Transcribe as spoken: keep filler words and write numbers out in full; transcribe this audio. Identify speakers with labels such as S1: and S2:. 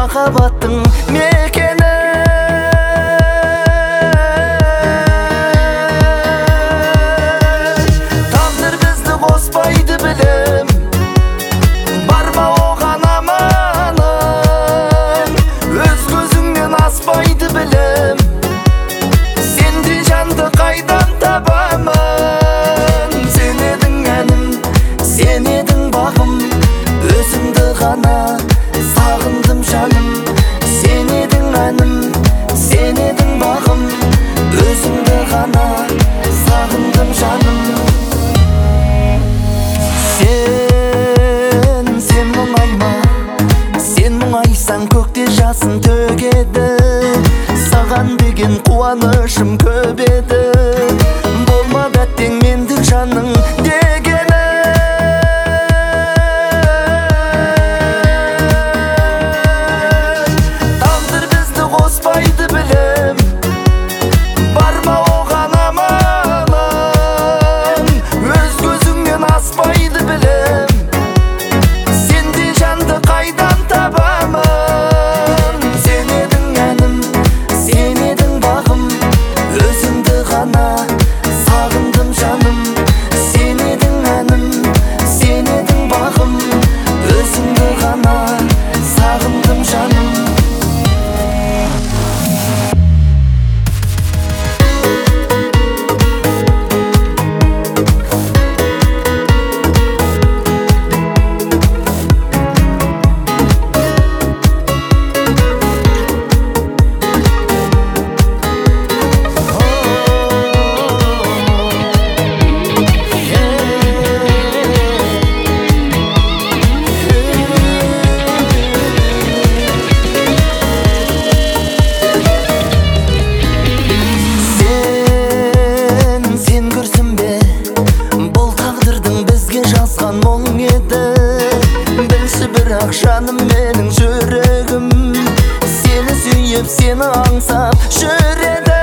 S1: махаббаттың мекені. Тағдыр бізді қоспайды білем, бар ма оған амалым. Өз көзіңнен аспайды білем, сендей жанды қайдан табамын. Сен едің әнім, сен едің бағым, өзіңді ғана сағындым жаным. Сен едің әнім, сен едің бағым, өзіңді ғана сағындым жаным. Сен, сен мұңайма, сен мұңайсаң көкте жасын төгеді. Саған деген қуанышым көп еді, болмады әттең мендік жаның дегені. Тағдыр бізді қоспайды білем, бар ма оған амалым. Өз көзіңнен аспайды білем, сендей жанды қайдан табамын. Сен едің әнім, сен едің бағым, өзіңді ғана сағындым жаным. Сен едің әнім, сен едің бағым, өзіңді ғана сағындым жаным. Бірақ жаным менің жүрегім, сені сүйіп сені аңсап жүреді.